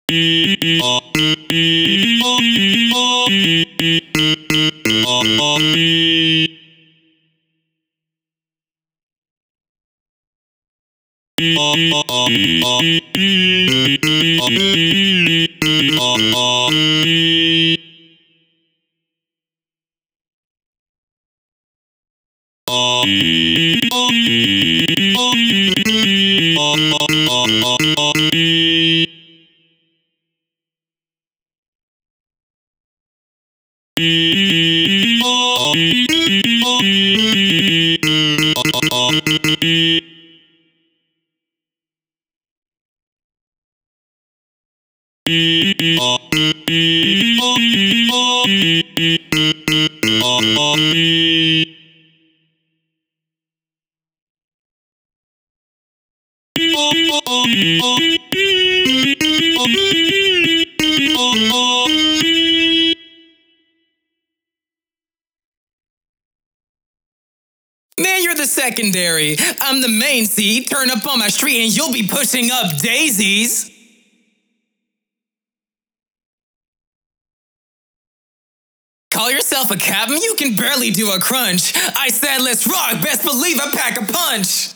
Man, you're the secondary. I'm the main seed. Turn up on my street and you'll be pushing up daisies. Call yourself a captain? You can barely do a crunch. I said let's rock, best believe I pack a punch.